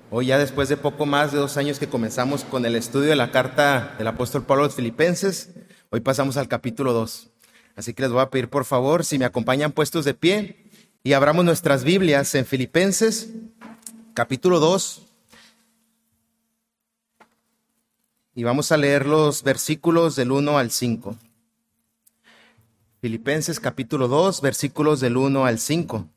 Hoy ya después de poco más de 2 años que comenzamos con el estudio de la carta del apóstol Pablo a los Filipenses, hoy pasamos al capítulo 2. Así que les voy a pedir por favor si me acompañan puestos de pie y abramos nuestras Biblias en Filipenses, capítulo 2. Y vamos a leer los versículos del 1 al 5. Filipenses capítulo 2, versículos del 1 al 5.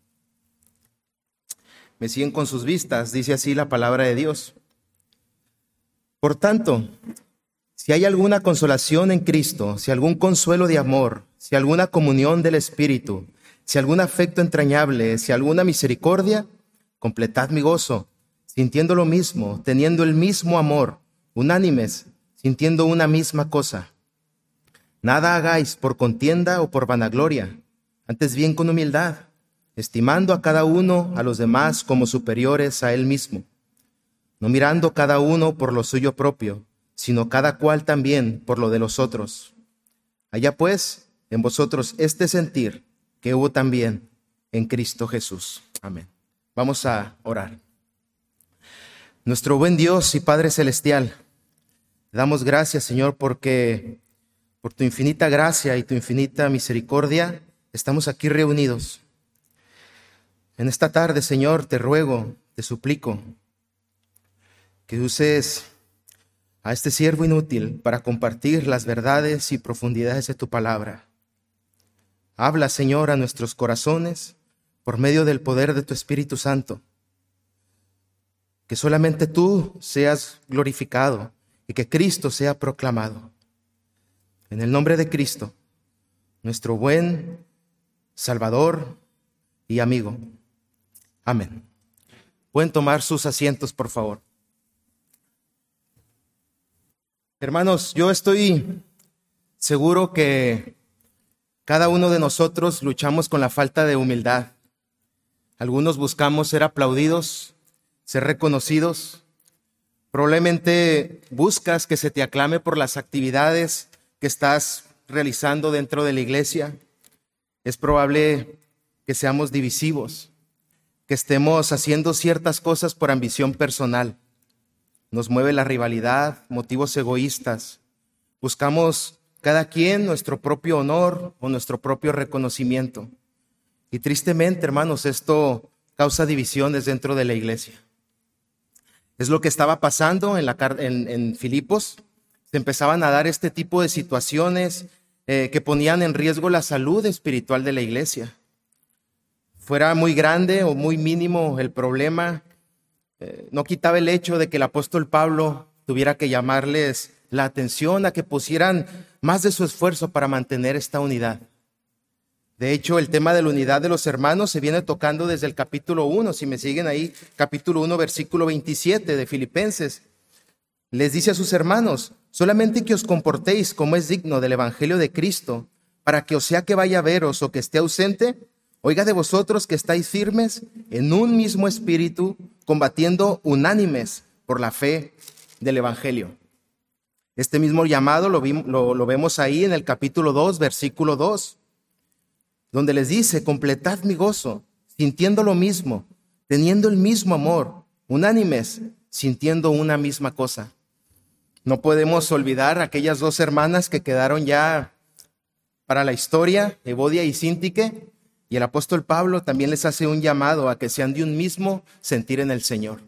Me siguen con sus vistas, dice así la palabra de Dios. Por tanto, si hay alguna consolación en Cristo, si algún consuelo de amor, si alguna comunión del Espíritu, si algún afecto entrañable, si alguna misericordia, completad mi gozo, sintiendo lo mismo, teniendo el mismo amor, unánimes, sintiendo una misma cosa. Nada hagáis por contienda o por vanagloria, antes bien con humildad, estimando a cada uno a los demás como superiores a él mismo, no mirando cada uno por lo suyo propio, sino cada cual también por lo de los otros. Haya pues en vosotros este sentir que hubo también en Cristo Jesús. Amén. Vamos a orar. Nuestro buen Dios y Padre Celestial, te damos gracias, Señor, porque por tu infinita gracia y tu infinita misericordia estamos aquí reunidos. En esta tarde, Señor, te ruego, te suplico que uses a este siervo inútil para compartir las verdades y profundidades de tu palabra. Habla, Señor, a nuestros corazones por medio del poder de tu Espíritu Santo. Que solamente tú seas glorificado y que Cristo sea proclamado. En el nombre de Cristo, nuestro buen Salvador y amigo. Amén. Pueden tomar sus asientos, por favor. Hermanos, yo estoy seguro que cada uno de nosotros luchamos con la falta de humildad. Algunos buscamos ser aplaudidos, ser reconocidos. Probablemente buscas que se te aclame por las actividades que estás realizando dentro de la iglesia. Es probable que seamos divisivos, que estemos haciendo ciertas cosas por ambición personal. Nos mueve la rivalidad, motivos egoístas. Buscamos cada quien nuestro propio honor o nuestro propio reconocimiento. Y tristemente, hermanos, esto causa divisiones dentro de la iglesia. Es lo que estaba pasando en Filipos. Se empezaban a dar este tipo de situaciones que ponían en riesgo la salud espiritual de la iglesia. Fuera muy grande o muy mínimo el problema, no quitaba el hecho de que el apóstol Pablo tuviera que llamarles la atención a que pusieran más de su esfuerzo para mantener esta unidad. De hecho, el tema de la unidad de los hermanos se viene tocando desde el capítulo 1. Si me siguen ahí, capítulo 1, versículo 27 de Filipenses. Les dice a sus hermanos: solamente que os comportéis como es digno del evangelio de Cristo, para que o sea que vaya a veros o que esté ausente, oiga de vosotros que estáis firmes en un mismo espíritu, combatiendo unánimes por la fe del evangelio. Este mismo llamado lo vemos ahí en el capítulo 2, versículo 2, donde les dice: completad mi gozo, sintiendo lo mismo, teniendo el mismo amor, unánimes, sintiendo una misma cosa. No podemos olvidar aquellas 2 hermanas que quedaron ya para la historia, Evodia y Síntique, y el apóstol Pablo también les hace un llamado a que sean de un mismo sentir en el Señor.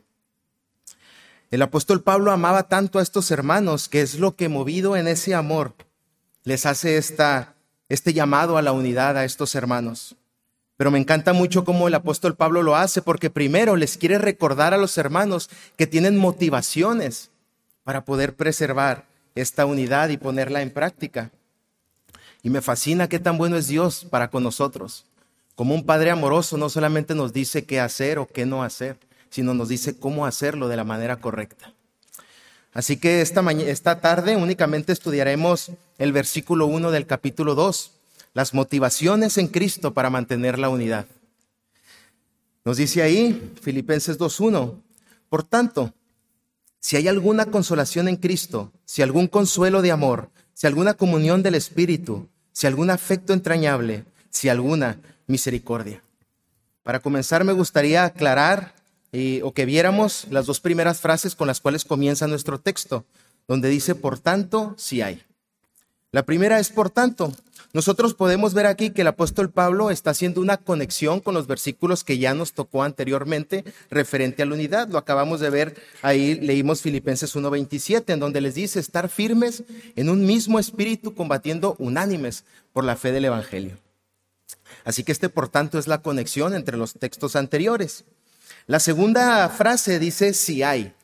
El apóstol Pablo amaba tanto a estos hermanos que es lo que, movido en ese amor, les hace este llamado a la unidad a estos hermanos. Pero me encanta mucho cómo el apóstol Pablo lo hace, porque primero les quiere recordar a los hermanos que tienen motivaciones para poder preservar esta unidad y ponerla en práctica. Y me fascina qué tan bueno es Dios para con nosotros. Como un Padre amoroso no solamente nos dice qué hacer o qué no hacer, sino nos dice cómo hacerlo de la manera correcta. Así que esta tarde únicamente estudiaremos el versículo 1 del capítulo 2, las motivaciones en Cristo para mantener la unidad. Nos dice ahí, Filipenses 2:1, por tanto, si hay alguna consolación en Cristo, si algún consuelo de amor, si alguna comunión del Espíritu, si algún afecto entrañable, si alguna misericordia. Para comenzar, me gustaría aclarar o que viéramos las dos primeras frases con las cuales comienza nuestro texto, donde dice, por tanto, sí hay. La primera es por tanto. Nosotros podemos ver aquí que el apóstol Pablo está haciendo una conexión con los versículos que ya nos tocó anteriormente referente a la unidad. Lo acabamos de ver, ahí leímos Filipenses 1:27, en donde les dice estar firmes en un mismo espíritu, combatiendo unánimes por la fe del evangelio. Así que por tanto es la conexión entre los textos anteriores. La segunda frase dice sí hay.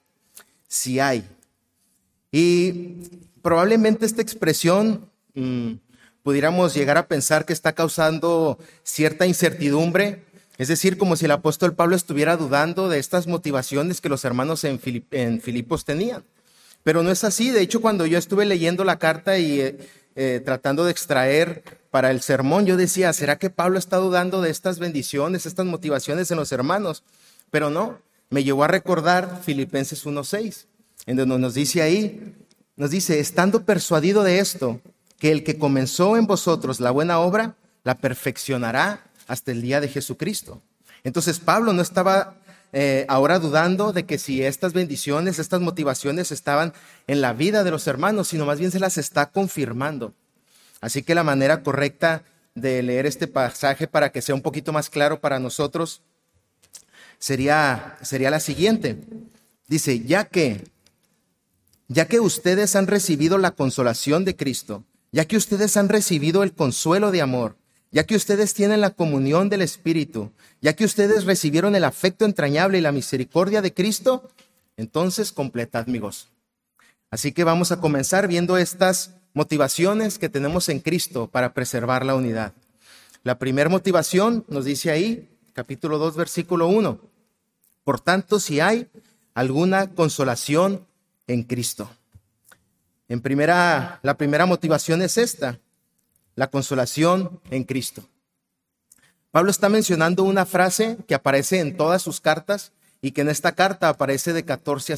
Y probablemente esta expresión pudiéramos llegar a pensar que está causando cierta incertidumbre, es decir, como si el apóstol Pablo estuviera dudando de estas motivaciones que los hermanos en Filipos tenían. Pero no es así. De hecho, cuando yo estuve leyendo la carta y tratando de extraer para el sermón, yo decía, ¿será que Pablo está dudando de estas bendiciones, estas motivaciones en los hermanos? Pero no, me llevó a recordar Filipenses 1:6, en donde nos dice, estando persuadido de esto, que el que comenzó en vosotros la buena obra, la perfeccionará hasta el día de Jesucristo. Entonces Pablo no estaba ahora dudando de que si estas bendiciones, estas motivaciones estaban en la vida de los hermanos, sino más bien se las está confirmando. Así que la manera correcta de leer este pasaje para que sea un poquito más claro para nosotros sería la siguiente. Dice, ya que ustedes han recibido la consolación de Cristo, ya que ustedes han recibido el consuelo de amor, ya que ustedes tienen la comunión del Espíritu, ya que ustedes recibieron el afecto entrañable y la misericordia de Cristo, entonces completad mi gozo. Así que vamos a comenzar viendo estas motivaciones que tenemos en Cristo para preservar la unidad. La primera motivación nos dice ahí, capítulo 2, versículo 1. Por tanto, si hay alguna consolación en Cristo. La primera motivación es esta, la consolación en Cristo. Pablo está mencionando una frase que aparece en todas sus cartas y que en esta carta aparece de 14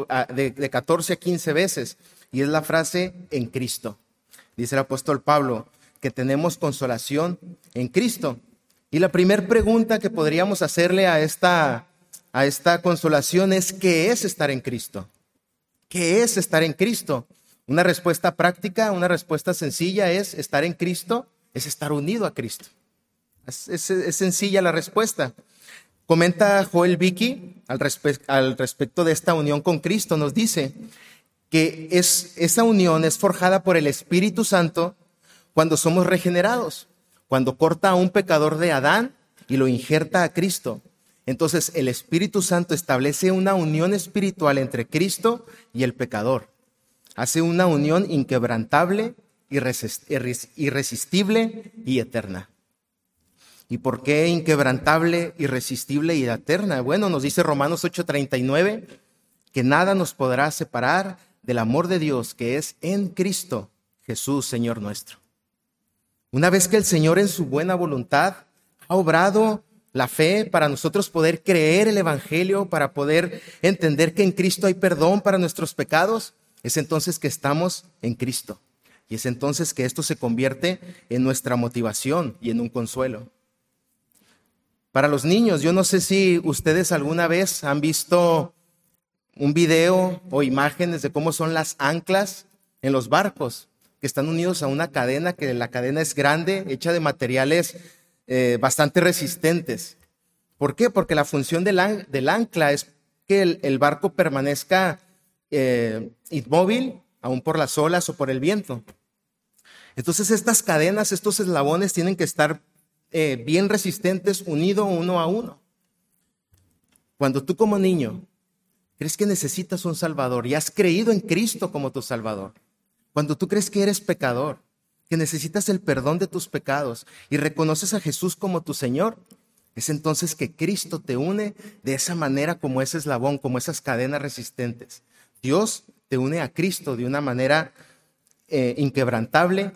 a 15 veces, y es la frase en Cristo. Dice el apóstol Pablo que tenemos consolación en Cristo. Y la primera pregunta que podríamos hacerle a esta consolación es, ¿qué es estar en Cristo? ¿Qué es estar en Cristo? Una respuesta práctica, una respuesta sencilla es estar en Cristo, es estar unido a Cristo. Es sencilla la respuesta. Comenta Joel Vicky al respecto de esta unión con Cristo, nos dice que esa unión es forjada por el Espíritu Santo cuando somos regenerados, cuando corta a un pecador de Adán y lo injerta a Cristo. Entonces el Espíritu Santo establece una unión espiritual entre Cristo y el pecador. Hace una unión inquebrantable, irresistible y eterna. ¿Y por qué inquebrantable, irresistible y eterna? Bueno, nos dice Romanos 8:39 que nada nos podrá separar del amor de Dios que es en Cristo Jesús, Señor nuestro. Una vez que el Señor en su buena voluntad ha obrado la fe para nosotros poder creer el Evangelio, para poder entender que en Cristo hay perdón para nuestros pecados, es entonces que estamos en Cristo. Y es entonces que esto se convierte en nuestra motivación y en un consuelo. Para los niños, yo no sé si ustedes alguna vez han visto un video o imágenes de cómo son las anclas en los barcos, que están unidos a una cadena, que la cadena es grande, hecha de materiales bastante resistentes. ¿Por qué? Porque la función del ancla es que el barco permanezca inmóvil, aún por las olas o por el viento. Entonces estas cadenas, estos eslabones tienen que estar bien resistentes, unidos uno a uno. Cuando tú como niño crees que necesitas un Salvador y has creído en Cristo como tu Salvador, cuando tú crees que eres pecador, que necesitas el perdón de tus pecados y reconoces a Jesús como tu Señor, es entonces que Cristo te une de esa manera, como ese eslabón, como esas cadenas resistentes. Dios te une a Cristo de una manera inquebrantable,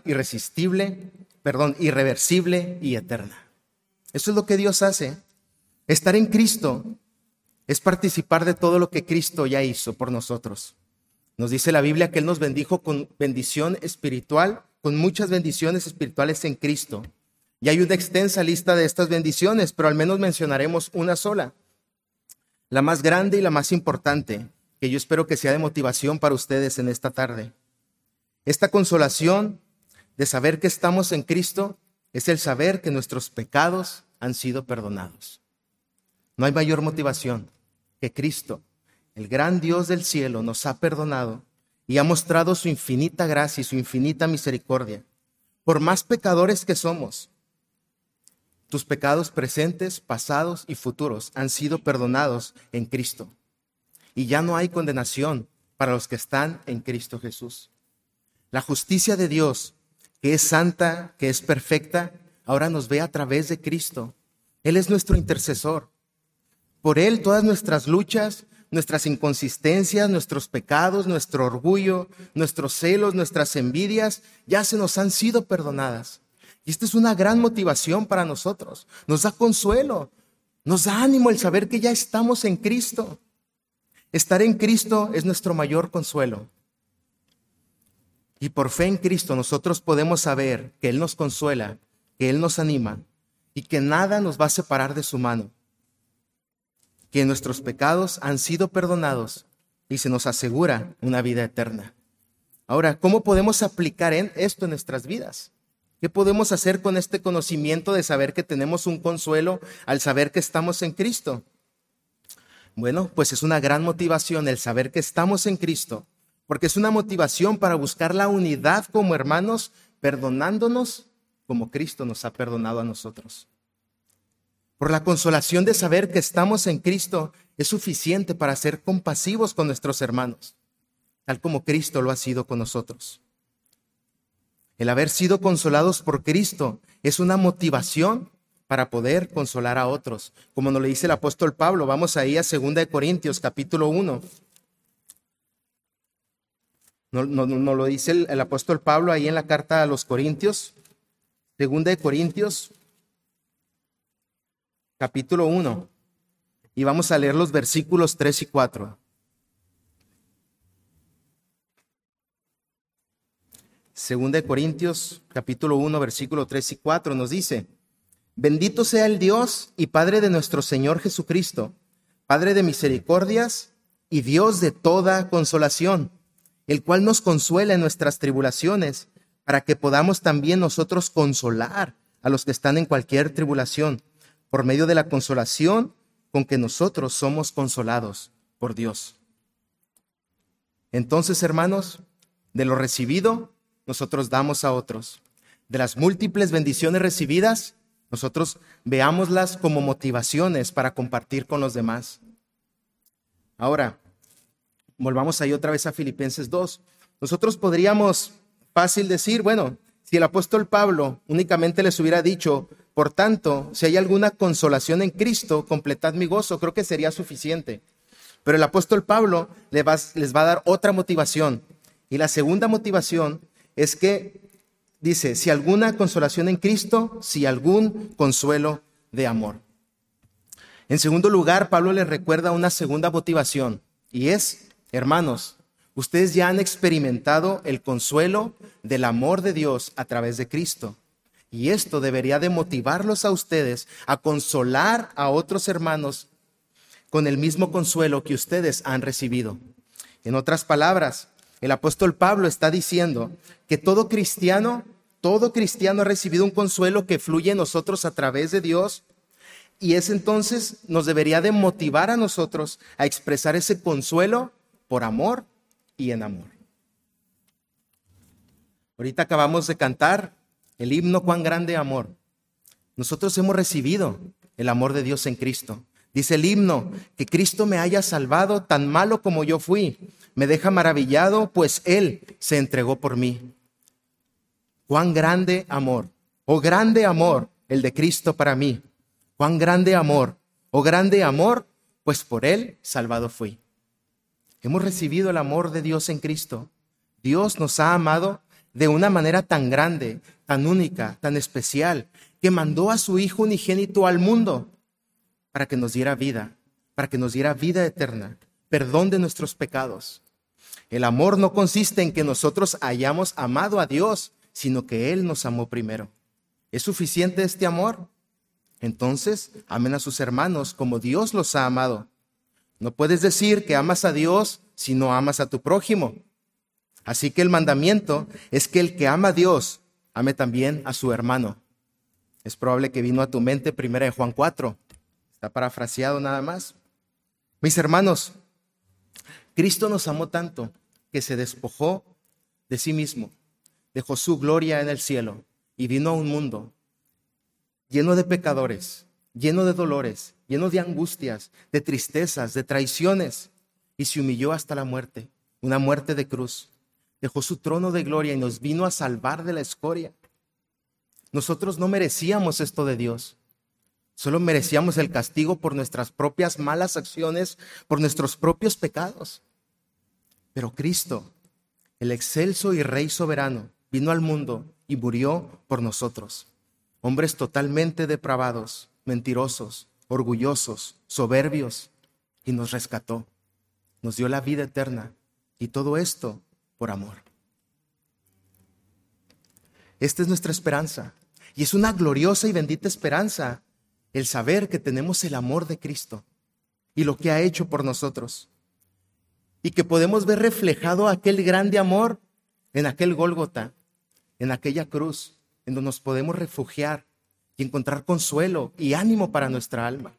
irreversible y eterna. Eso es lo que Dios hace. Estar en Cristo es participar de todo lo que Cristo ya hizo por nosotros. Nos dice la Biblia que Él nos bendijo con bendición espiritual, con muchas bendiciones espirituales en Cristo. Y hay una extensa lista de estas bendiciones, pero al menos mencionaremos una sola. la más grande y la más importante, que yo espero que sea de motivación para ustedes en esta tarde. Esta consolación de saber que estamos en Cristo es el saber que nuestros pecados han sido perdonados. No hay mayor motivación que Cristo, el gran Dios del cielo, nos ha perdonado y ha mostrado su infinita gracia y su infinita misericordia. Por más pecadores que somos, tus pecados presentes, pasados y futuros han sido perdonados en Cristo. Y ya no hay condenación para los que están en Cristo Jesús. La justicia de Dios, que es santa, que es perfecta, ahora nos ve a través de Cristo. Él es nuestro intercesor. Por Él todas nuestras luchas, nuestras inconsistencias, nuestros pecados, nuestro orgullo, nuestros celos, nuestras envidias, ya se nos han sido perdonadas. Y esta es una gran motivación para nosotros. Nos da consuelo, nos da ánimo el saber que ya estamos en Cristo. Estar en Cristo es nuestro mayor consuelo. Y por fe en Cristo nosotros podemos saber que Él nos consuela, que Él nos anima y que nada nos va a separar de su mano. Que nuestros pecados han sido perdonados y se nos asegura una vida eterna. Ahora, ¿cómo podemos aplicar esto en nuestras vidas? ¿Qué podemos hacer con este conocimiento de saber que tenemos un consuelo al saber que estamos en Cristo? Bueno, pues es una gran motivación el saber que estamos en Cristo, porque es una motivación para buscar la unidad como hermanos, perdonándonos como Cristo nos ha perdonado a nosotros. Por la consolación de saber que estamos en Cristo es suficiente para ser compasivos con nuestros hermanos, tal como Cristo lo ha sido con nosotros. El haber sido consolados por Cristo es una motivación para poder consolar a otros. Como nos lo dice el apóstol Pablo, vamos ahí a 2 Corintios, capítulo 1. Nos lo dice el apóstol Pablo ahí en la carta a los Corintios. 2 Corintios, capítulo 1. Y vamos a leer los versículos 3 y 4. 2 Corintios, capítulo 1, versículo 3 y 4 nos dice: Bendito sea el Dios y Padre de nuestro Señor Jesucristo, Padre de misericordias y Dios de toda consolación, el cual nos consuela en nuestras tribulaciones, para que podamos también nosotros consolar a los que están en cualquier tribulación, por medio de la consolación con que nosotros somos consolados por Dios. Entonces, hermanos, de lo recibido, nosotros damos a otros. De las múltiples bendiciones recibidas, nosotros veámoslas como motivaciones para compartir con los demás. Ahora, volvamos ahí otra vez a Filipenses 2. Nosotros podríamos fácil decir, bueno, si el apóstol Pablo únicamente les hubiera dicho, por tanto, si hay alguna consolación en Cristo, completad mi gozo, creo que sería suficiente. Pero el apóstol Pablo les va a dar otra motivación. Y la segunda motivación es que dice, si alguna consolación en Cristo, si algún consuelo de amor. En segundo lugar, Pablo les recuerda una segunda motivación, y es, hermanos, ustedes ya han experimentado el consuelo del amor de Dios a través de Cristo. Y esto debería de motivarlos a ustedes a consolar a otros hermanos con el mismo consuelo que ustedes han recibido. En otras palabras, el apóstol Pablo está diciendo que todo cristiano ha recibido un consuelo que fluye en nosotros a través de Dios, y es entonces nos debería de motivar a nosotros a expresar ese consuelo por amor y en amor. Ahorita acabamos de cantar el himno Cuán grande amor. Nosotros hemos recibido el amor de Dios en Cristo. Dice el himno, que Cristo me haya salvado, tan malo como yo fui. Me deja maravillado, pues Él se entregó por mí. Cuán grande amor, oh grande amor, el de Cristo para mí. Cuán grande amor, oh grande amor, pues por Él salvado fui. Hemos recibido el amor de Dios en Cristo. Dios nos ha amado de una manera tan grande, tan única, tan especial, que mandó a su Hijo unigénito al mundo para que nos diera vida, para que nos diera vida eterna, perdón de nuestros pecados. El amor no consiste en que nosotros hayamos amado a Dios, sino que Él nos amó primero. ¿Es suficiente este amor? Entonces, amen a sus hermanos como Dios los ha amado. No puedes decir que amas a Dios si no amas a tu prójimo. Así que el mandamiento es que el que ama a Dios, ame también a su hermano. Es probable que vino a tu mente 1 Juan 4. Está parafraseado nada más. Mis hermanos, Cristo nos amó tanto que se despojó de sí mismo, dejó su gloria en el cielo y vino a un mundo lleno de pecadores, lleno de dolores, lleno de angustias, de tristezas, de traiciones, y se humilló hasta la muerte, una muerte de cruz. Dejó su trono de gloria y nos vino a salvar de la escoria. Nosotros no merecíamos esto de Dios. Solo merecíamos el castigo por nuestras propias malas acciones, por nuestros propios pecados. Pero Cristo, el excelso y Rey soberano, vino al mundo y murió por nosotros. Hombres totalmente depravados, mentirosos, orgullosos, soberbios, y nos rescató. Nos dio la vida eterna, y todo esto por amor. Esta es nuestra esperanza, y es una gloriosa y bendita esperanza el saber que tenemos el amor de Cristo y lo que ha hecho por nosotros, y que podemos ver reflejado aquel grande amor en aquel Gólgota, en aquella cruz, en donde nos podemos refugiar y encontrar consuelo y ánimo para nuestra alma.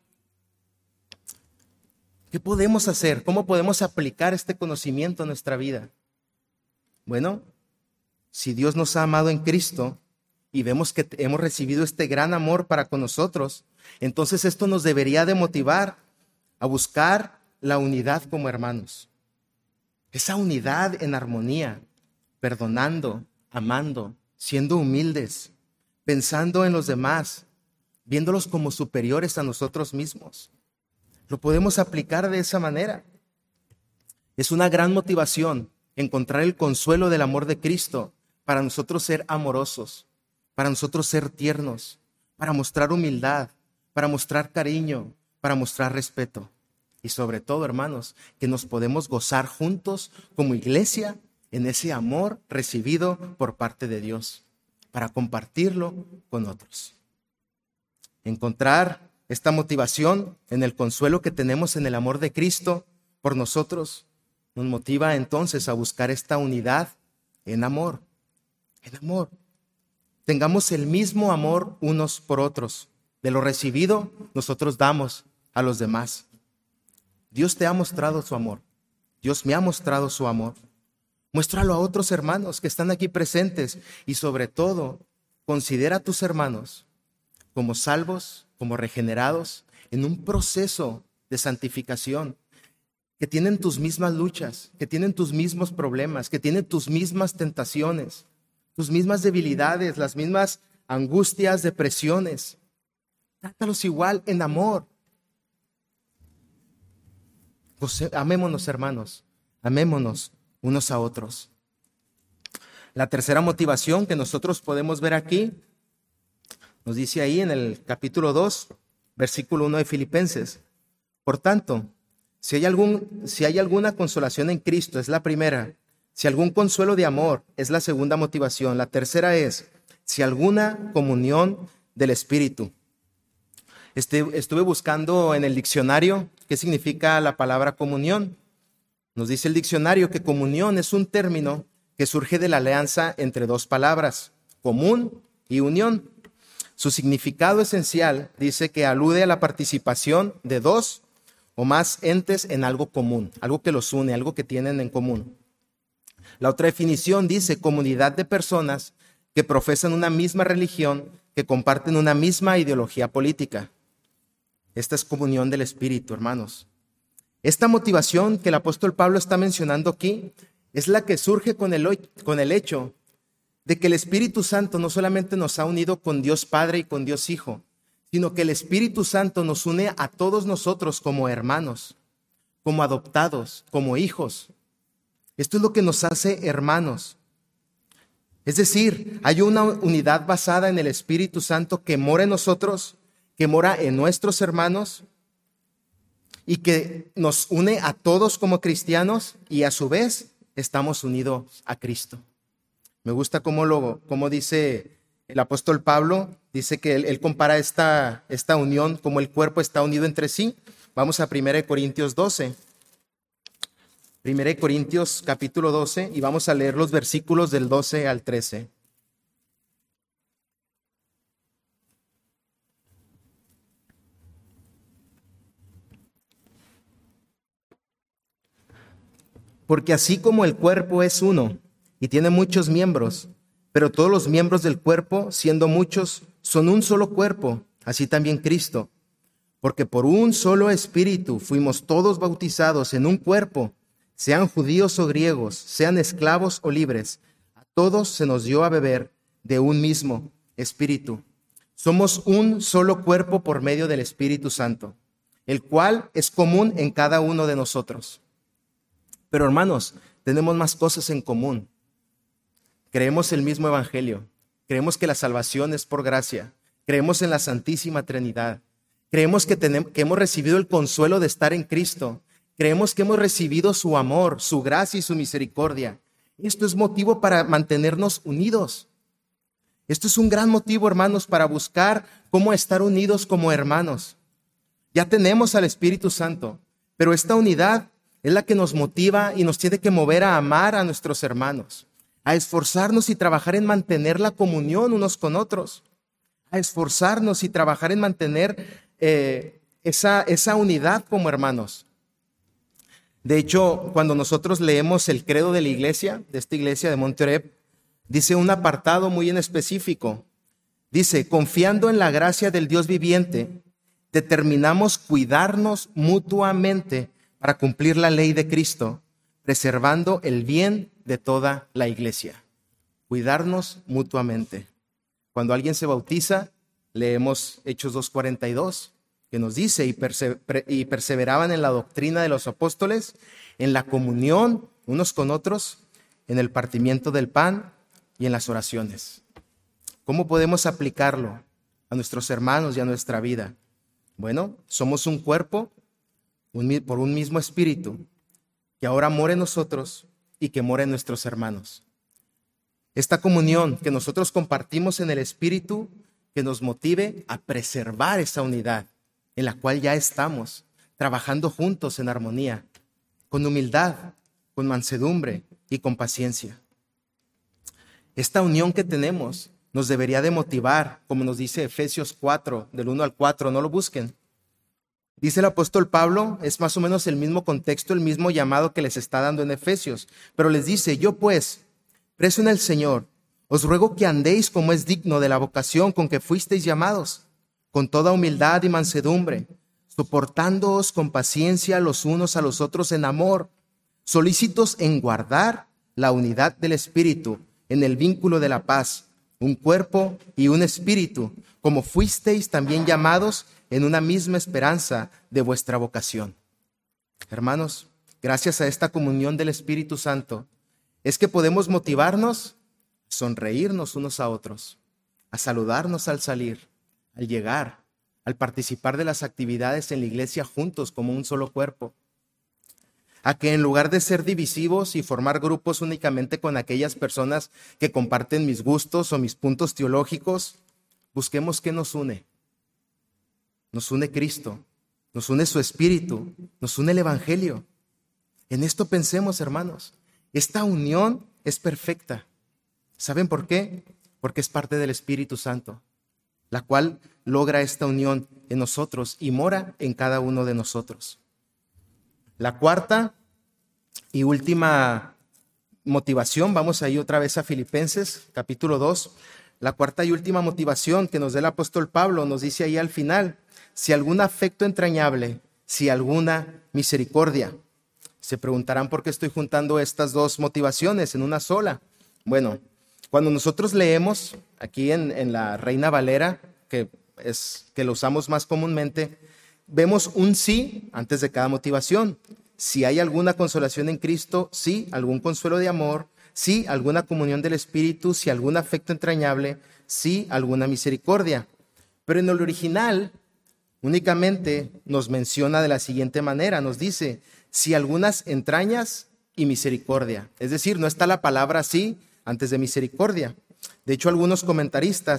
¿Qué podemos hacer? ¿Cómo podemos aplicar este conocimiento a nuestra vida? Bueno, si Dios nos ha amado en Cristo y vemos que hemos recibido este gran amor para con nosotros, entonces esto nos debería de motivar a buscar la unidad como hermanos. Esa unidad en armonía, perdonando, amando, siendo humildes, pensando en los demás, viéndolos como superiores a nosotros mismos. Lo podemos aplicar de esa manera. Es una gran motivación encontrar el consuelo del amor de Cristo para nosotros ser amorosos, para nosotros ser tiernos, para mostrar humildad, para mostrar cariño, para mostrar respeto. Y sobre todo, hermanos, que nos podemos gozar juntos como iglesia en ese amor recibido por parte de Dios, para compartirlo con otros. Encontrar esta motivación en el consuelo que tenemos en el amor de Cristo por nosotros nos motiva entonces a buscar esta unidad en amor. En amor. Tengamos el mismo amor unos por otros. De lo recibido, nosotros damos a los demás. Dios te ha mostrado su amor. Dios me ha mostrado su amor. Muéstralo a otros hermanos que están aquí presentes y sobre todo, considera a tus hermanos como salvos, como regenerados, en un proceso de santificación, que tienen tus mismas luchas, que tienen tus mismos problemas, que tienen tus mismas tentaciones, tus mismas debilidades, las mismas angustias, depresiones. Trátalos igual en amor. Amémonos, hermanos, amémonos unos a otros. La tercera motivación que nosotros podemos ver aquí, nos dice ahí en el capítulo 2, versículo 1 de Filipenses. Por tanto, si hay alguna consolación en Cristo, es la primera. Si algún consuelo de amor, es la segunda motivación. La tercera es, si alguna comunión del Espíritu. Estuve buscando en el diccionario qué significa la palabra comunión. Nos dice el diccionario que comunión es un término que surge de la alianza entre dos palabras, común y unión. Su significado esencial dice que alude a la participación de dos o más entes en algo común, algo que los une, algo que tienen en común. La otra definición dice comunidad de personas que profesan una misma religión, que comparten una misma ideología política. Esta es comunión del Espíritu, hermanos. Esta motivación que el apóstol Pablo está mencionando aquí es la que surge con el hecho de que el Espíritu Santo no solamente nos ha unido con Dios Padre y con Dios Hijo, sino que el Espíritu Santo nos une a todos nosotros como hermanos, como adoptados, como hijos. Esto es lo que nos hace hermanos. Es decir, hay una unidad basada en el Espíritu Santo que mora en nosotros, que mora en nuestros hermanos y que nos une a todos como cristianos y a su vez estamos unidos a Cristo. Me gusta cómo dice el apóstol Pablo, dice que él compara esta unión como el cuerpo está unido entre sí. Vamos a 1 Corintios 12. 1 Corintios capítulo 12 y vamos a leer los versículos del 12 al 13. Porque así como el cuerpo es uno y tiene muchos miembros, pero todos los miembros del cuerpo, siendo muchos, son un solo cuerpo, así también Cristo. Porque por un solo espíritu fuimos todos bautizados en un cuerpo, sean judíos o griegos, sean esclavos o libres. A todos se nos dio a beber de un mismo espíritu. Somos un solo cuerpo por medio del Espíritu Santo, el cual es común en cada uno de nosotros. Pero hermanos, tenemos más cosas en común. Creemos el mismo evangelio. Creemos que la salvación es por gracia. Creemos en la Santísima Trinidad. Creemos que hemos recibido el consuelo de estar en Cristo. Creemos que hemos recibido su amor, su gracia y su misericordia. Esto es motivo para mantenernos unidos. Esto es un gran motivo, hermanos, para buscar cómo estar unidos como hermanos. Ya tenemos al Espíritu Santo, pero esta unidad es la que nos motiva y nos tiene que mover a amar a nuestros hermanos, a esforzarnos y trabajar en mantener la comunión unos con otros, a esforzarnos y trabajar en mantener esa unidad como hermanos. De hecho, cuando nosotros leemos el credo de la iglesia, de esta iglesia de Monte Oreb, dice un apartado muy en específico. Dice, confiando en la gracia del Dios viviente, determinamos cuidarnos mutuamente para cumplir la ley de Cristo, preservando el bien de toda la iglesia. Cuidarnos mutuamente. Cuando alguien se bautiza, leemos Hechos 2:42, que nos dice, y perseveraban en la doctrina de los apóstoles, en la comunión unos con otros, en el partimiento del pan y en las oraciones. ¿Cómo podemos aplicarlo a nuestros hermanos y a nuestra vida? Bueno, somos un cuerpo por un mismo espíritu, que ahora mora en nosotros y que mora en nuestros hermanos. Esta comunión que nosotros compartimos en el espíritu, que nos motive a preservar esa unidad en la cual ya estamos, trabajando juntos en armonía, con humildad, con mansedumbre y con paciencia. Esta unión que tenemos nos debería de motivar, como nos dice Efesios 4, del 1 al 4, no lo busquen. Dice el apóstol Pablo, es más o menos el mismo contexto, el mismo llamado que les está dando en Efesios, pero les dice, yo pues, preso en el Señor, os ruego que andéis como es digno de la vocación con que fuisteis llamados, con toda humildad y mansedumbre, soportándoos con paciencia los unos a los otros en amor, solícitos en guardar la unidad del Espíritu en el vínculo de la paz, un cuerpo y un espíritu, como fuisteis también llamados en una misma esperanza de vuestra vocación. Hermanos, gracias a esta comunión del Espíritu Santo, es que podemos motivarnos, sonreírnos unos a otros, a saludarnos al salir, al llegar, al participar de las actividades en la iglesia juntos como un solo cuerpo, a que en lugar de ser divisivos y formar grupos únicamente con aquellas personas que comparten mis gustos o mis puntos teológicos, busquemos qué nos une. Nos une Cristo, nos une su Espíritu, nos une el Evangelio. En esto pensemos, hermanos. Esta unión es perfecta. ¿Saben por qué? Porque es parte del Espíritu Santo, la cual logra esta unión en nosotros y mora en cada uno de nosotros. La cuarta y última motivación, vamos ahí otra vez a Filipenses, capítulo 2. La cuarta y última motivación que nos da el apóstol Pablo nos dice ahí al final, si algún afecto entrañable, si alguna misericordia. Se preguntarán por qué estoy juntando estas dos motivaciones en una sola. Bueno, cuando nosotros leemos aquí en la Reina Valera, que lo usamos más comúnmente, vemos un sí antes de cada motivación. Si hay alguna consolación en Cristo, sí, algún consuelo de amor, sí, alguna comunión del Espíritu, sí, algún afecto entrañable, sí, alguna misericordia. Pero en el original únicamente nos menciona de la siguiente manera, nos dice, si algunas entrañas y misericordia. Es decir, no está la palabra sí antes de misericordia. De hecho, algunos comentaristas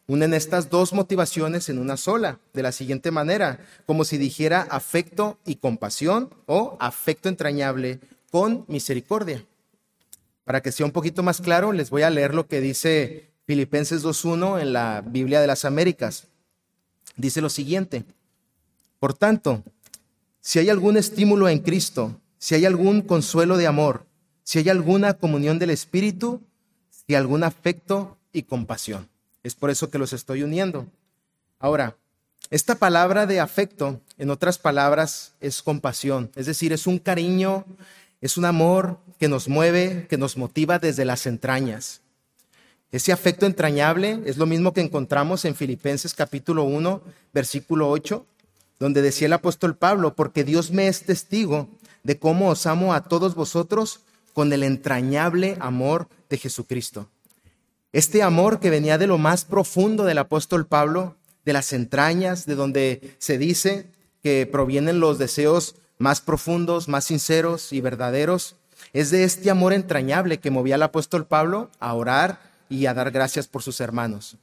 Unen estas dos motivaciones en una sola, de la siguiente manera, como si dijera afecto y compasión o afecto entrañable con misericordia. Para que sea un poquito más claro, les voy a leer lo que dice Filipenses 2:1 en la Biblia de las Américas. Dice lo siguiente: por tanto, si hay algún estímulo en Cristo, si hay algún consuelo de amor, si hay alguna comunión del Espíritu, si hay algún afecto y compasión. Es por eso que los estoy uniendo. Ahora, esta palabra de afecto, en otras palabras, es compasión. Es decir, es un cariño, es un amor que nos mueve, que nos motiva desde las entrañas. Ese afecto entrañable es lo mismo que encontramos en Filipenses capítulo 1, versículo 8, donde decía el apóstol Pablo: porque Dios me es testigo de cómo os amo a todos vosotros con el entrañable amor de Jesucristo. Este amor que venía de lo más profundo del apóstol Pablo, de las entrañas, de donde se dice que provienen los deseos más profundos, más sinceros y verdaderos, es de este amor entrañable que movía al apóstol Pablo a orar y a dar gracias por sus hermanos.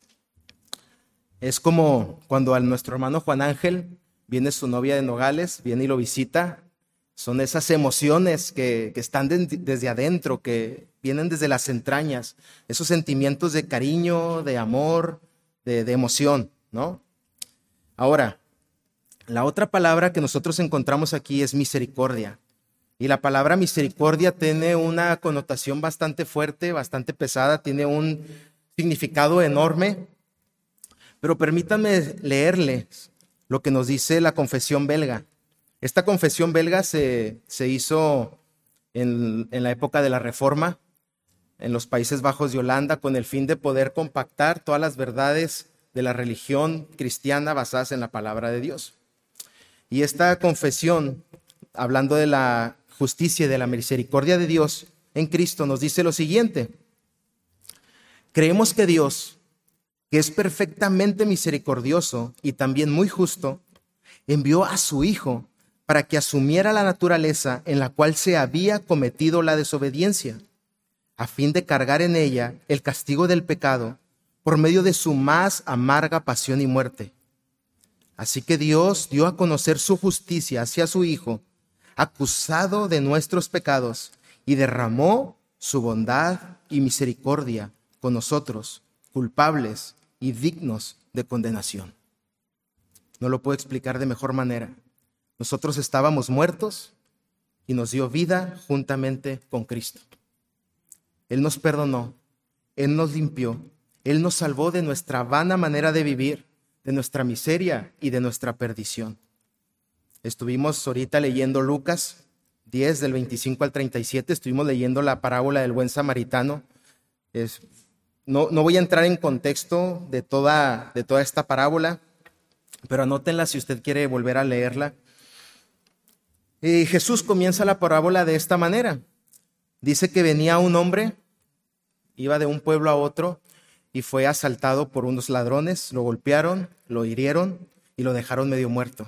Es como cuando a nuestro hermano Juan Ángel viene su novia de Nogales, viene y lo visita. Son esas emociones que están desde adentro, que vienen desde las entrañas, esos sentimientos de cariño, de amor, de emoción, ¿no? Ahora, la otra palabra que nosotros encontramos aquí es misericordia. Y la palabra misericordia tiene una connotación bastante fuerte, bastante pesada, tiene un significado enorme. Pero permítanme leerles lo que nos dice la confesión belga. Esta confesión belga se hizo en la época de la Reforma, en los Países Bajos de Holanda, con el fin de poder compactar todas las verdades de la religión cristiana basadas en la palabra de Dios. Y esta confesión, hablando de la justicia y de la misericordia de Dios en Cristo, nos dice lo siguiente: creemos que Dios, que es perfectamente misericordioso y también muy justo, envió a su Hijo para que asumiera la naturaleza en la cual se había cometido la desobediencia, a fin de cargar en ella el castigo del pecado por medio de su más amarga pasión y muerte. Así que Dios dio a conocer su justicia hacia su Hijo, acusado de nuestros pecados, y derramó su bondad y misericordia con nosotros, culpables y dignos de condenación. No lo puedo explicar de mejor manera. Nosotros estábamos muertos y nos dio vida juntamente con Cristo. Él nos perdonó, Él nos limpió, Él nos salvó de nuestra vana manera de vivir, de nuestra miseria y de nuestra perdición. Estuvimos ahorita leyendo Lucas 10, del 25 al 37, estuvimos leyendo la parábola del buen samaritano. No voy a entrar en contexto de toda esta parábola, pero anótenla si usted quiere volver a leerla. Y Jesús comienza la parábola de esta manera. Dice que venía un hombre, iba de un pueblo a otro y fue asaltado por unos ladrones, lo golpearon, lo hirieron y lo dejaron medio muerto.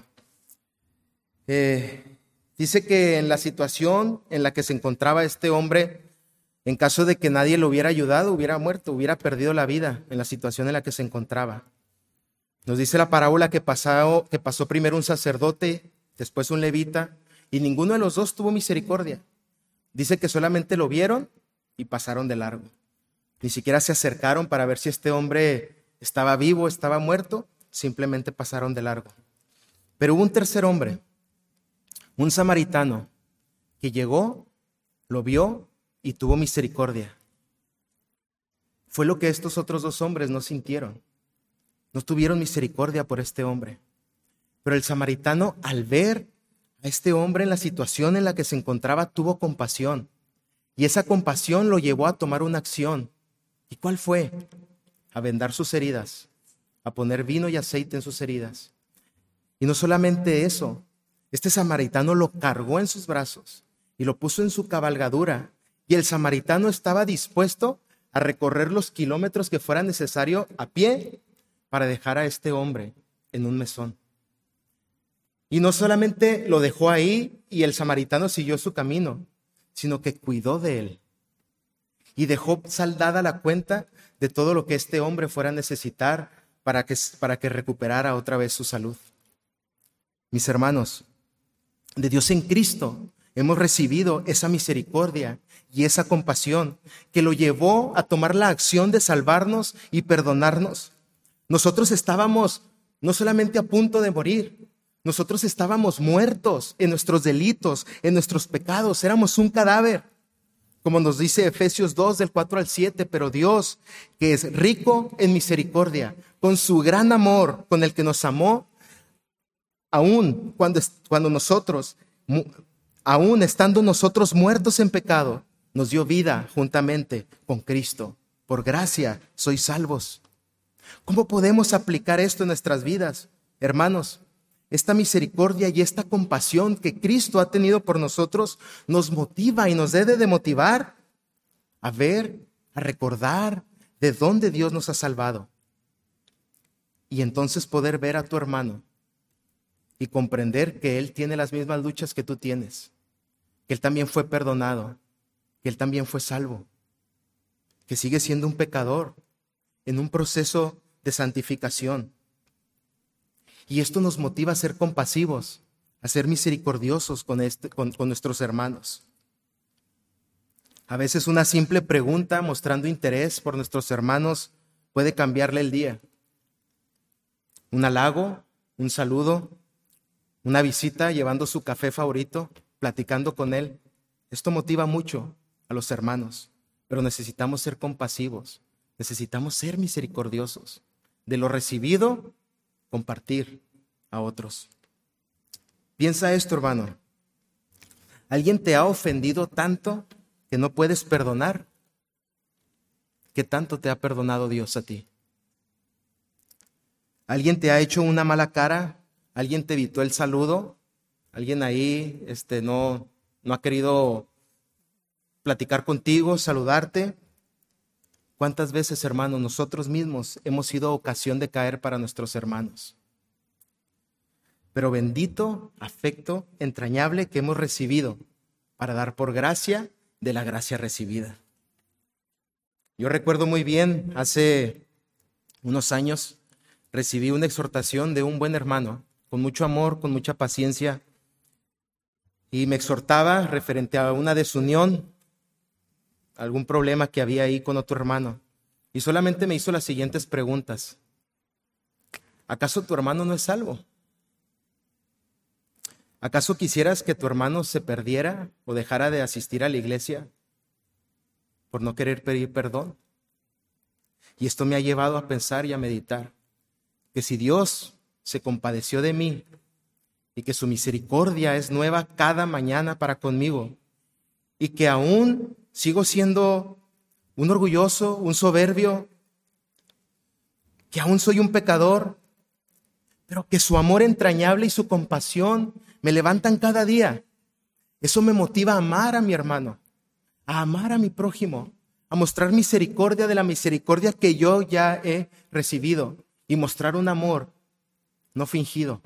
Dice que en la situación en la que se encontraba este hombre, en caso de que nadie lo hubiera ayudado, hubiera muerto, hubiera perdido la vida en la situación en la que se encontraba. Nos dice la parábola que pasó primero un sacerdote, después un levita, y ninguno de los dos tuvo misericordia. Dice que solamente lo vieron y pasaron de largo. Ni siquiera se acercaron para ver si este hombre estaba vivo, estaba muerto, simplemente pasaron de largo. Pero hubo un tercer hombre, un samaritano, que llegó, lo vio y tuvo misericordia. Fue lo que estos otros dos hombres no sintieron. No tuvieron misericordia por este hombre. Pero el samaritano, al ver a este hombre en la situación en la que se encontraba, tuvo compasión. Y esa compasión lo llevó a tomar una acción. ¿Y cuál fue? A vendar sus heridas, a poner vino y aceite en sus heridas. Y no solamente eso, este samaritano lo cargó en sus brazos y lo puso en su cabalgadura. Y el samaritano estaba dispuesto a recorrer los kilómetros que fuera necesario a pie para dejar a este hombre en un mesón. Y no solamente lo dejó ahí y el samaritano siguió su camino, sino que cuidó de él. y dejó saldada la cuenta de todo lo que este hombre fuera a necesitar para que recuperara otra vez su salud. Mis hermanos, de Dios en Cristo hemos recibido esa misericordia y esa compasión que lo llevó a tomar la acción de salvarnos y perdonarnos. Nosotros estábamos no solamente a punto de morir, nosotros estábamos muertos en nuestros delitos, en nuestros pecados, éramos un cadáver. Como nos dice Efesios 2, del 4 al 7, pero Dios, que es rico en misericordia, con su gran amor con el que nos amó, aún estando nosotros muertos en pecado, nos dio vida juntamente con Cristo. Por gracia sois salvos. ¿Cómo podemos aplicar esto en nuestras vidas, hermanos? Esta misericordia y esta compasión que Cristo ha tenido por nosotros nos motiva y nos debe de motivar a ver, a recordar de dónde Dios nos ha salvado. Y entonces poder ver a tu hermano y comprender que él tiene las mismas luchas que tú tienes, que él también fue perdonado, que él también fue salvo, que sigue siendo un pecador en un proceso de santificación. Y esto nos motiva a ser compasivos, a ser misericordiosos con nuestros hermanos. A veces una simple pregunta mostrando interés por nuestros hermanos puede cambiarle el día. Un halago, un saludo, una visita llevando su café favorito, platicando con él. Esto motiva mucho a los hermanos, pero necesitamos ser compasivos, necesitamos ser misericordiosos. De lo recibido, compartir a otros. Piensa esto, hermano. ¿Alguien te ha ofendido tanto que no puedes perdonar? ¿Qué tanto te ha perdonado Dios a ti? ¿Alguien te ha hecho una mala cara? ¿Alguien te evitó el saludo? ¿Alguien ahí no ha querido platicar contigo, saludarte? ¿Cuántas veces, hermanos, nosotros mismos hemos sido ocasión de caer para nuestros hermanos? Pero bendito afecto entrañable que hemos recibido para dar por gracia de la gracia recibida. Yo recuerdo muy bien, hace unos años, recibí una exhortación de un buen hermano, con mucho amor, con mucha paciencia, y me exhortaba referente a una desunión, algún problema que había ahí con otro hermano. Y solamente me hizo las siguientes preguntas. ¿Acaso tu hermano no es salvo? ¿Acaso quisieras que tu hermano se perdiera o dejara de asistir a la iglesia por no querer pedir perdón? Y esto me ha llevado a pensar y a meditar que si Dios se compadeció de mí y que su misericordia es nueva cada mañana para conmigo, y que aún sigo siendo un orgulloso, un soberbio, que aún soy un pecador, pero que su amor entrañable y su compasión me levantan cada día. Eso me motiva a amar a mi hermano, a amar a mi prójimo, a mostrar misericordia de la misericordia que yo ya he recibido y mostrar un amor no fingido.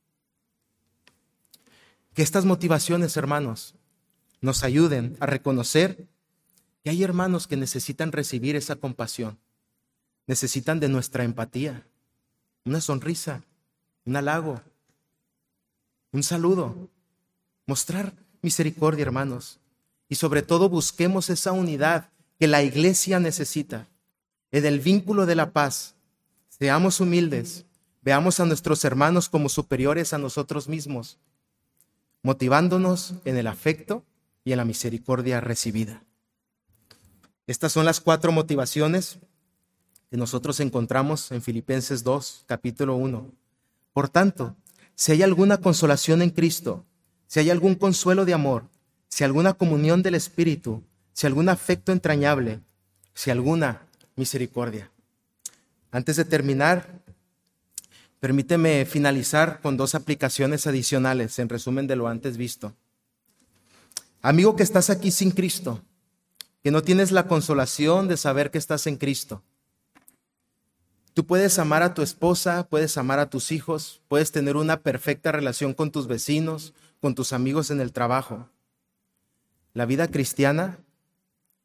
Que estas motivaciones, hermanos, nos ayuden a reconocer que hay hermanos que necesitan recibir esa compasión, necesitan de nuestra empatía, una sonrisa, un halago, un saludo, mostrar misericordia, hermanos, y sobre todo busquemos esa unidad que la iglesia necesita, en el vínculo de la paz. Seamos humildes, veamos a nuestros hermanos como superiores a nosotros mismos, motivándonos en el afecto y en la misericordia recibida. Estas son las 4 motivaciones que nosotros encontramos en Filipenses 2, capítulo 1. Por tanto, si hay alguna consolación en Cristo, si hay algún consuelo de amor, si alguna comunión del Espíritu, si algún afecto entrañable, si alguna misericordia. Antes de terminar, permíteme finalizar con 2 aplicaciones adicionales en resumen de lo antes visto. Amigo que estás aquí sin Cristo, que no tienes la consolación de saber que estás en Cristo. Tú puedes amar a tu esposa, puedes amar a tus hijos, puedes tener una perfecta relación con tus vecinos, con tus amigos en el trabajo. La vida cristiana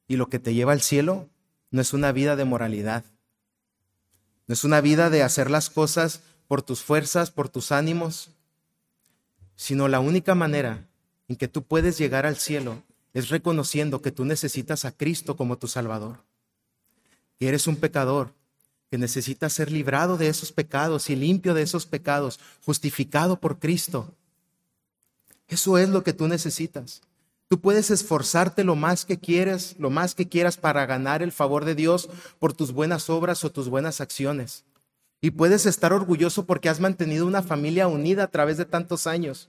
Y lo que te lleva al cielo no es una vida de moralidad. No es una vida de hacer las cosas por tus fuerzas, por tus ánimos, sino la única manera en que tú puedes llegar al cielo es reconociendo que tú necesitas a Cristo como tu Salvador, que eres un pecador, que necesitas ser librado de esos pecados y limpio de esos pecados, justificado por Cristo. Eso es lo que tú necesitas. Tú puedes esforzarte lo más que quieras para ganar el favor de Dios por tus buenas obras o tus buenas acciones. Y puedes estar orgulloso porque has mantenido una familia unida a través de tantos años.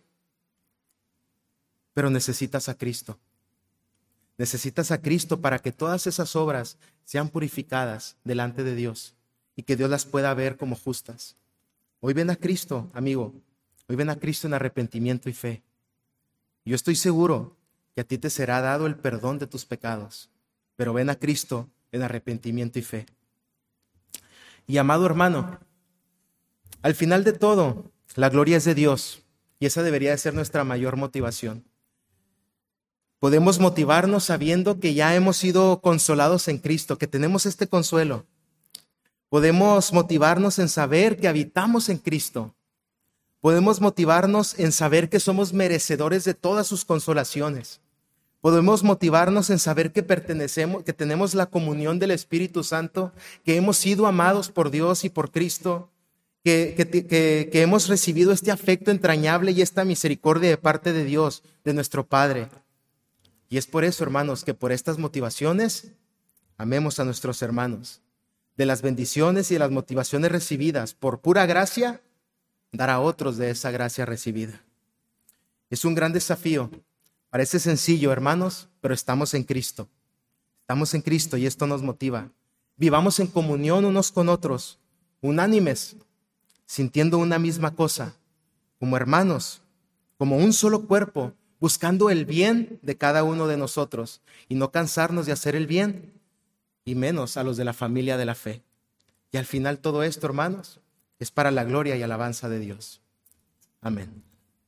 Pero necesitas a Cristo. Necesitas a Cristo para que todas esas obras sean purificadas delante de Dios y que Dios las pueda ver como justas. Hoy ven a Cristo, amigo. Hoy ven a Cristo en arrepentimiento y fe. Yo estoy seguro que a ti te será dado el perdón de tus pecados, pero ven a Cristo en arrepentimiento y fe. Y amado hermano, al final de todo, la gloria es de Dios y esa debería de ser nuestra mayor motivación. Podemos motivarnos sabiendo que ya hemos sido consolados en Cristo, que tenemos este consuelo. Podemos motivarnos en saber que habitamos en Cristo. Podemos motivarnos en saber que somos merecedores de todas sus consolaciones. Podemos motivarnos en saber que pertenecemos, que tenemos la comunión del Espíritu Santo, que hemos sido amados por Dios y por Cristo, que hemos recibido este afecto entrañable y esta misericordia de parte de Dios, de nuestro Padre. Y es por eso, hermanos, que por estas motivaciones amemos a nuestros hermanos. De las bendiciones y de las motivaciones recibidas por pura gracia, dar a otros de esa gracia recibida. Es un gran desafío. Parece sencillo, hermanos, pero estamos en Cristo. Estamos en Cristo y esto nos motiva. Vivamos en comunión unos con otros, unánimes, sintiendo una misma cosa, como hermanos, como un solo cuerpo, buscando el bien de cada uno de nosotros y no cansarnos de hacer el bien, y menos a los de la familia de la fe. Y al final todo esto, hermanos, es para la gloria y alabanza de Dios. Amén.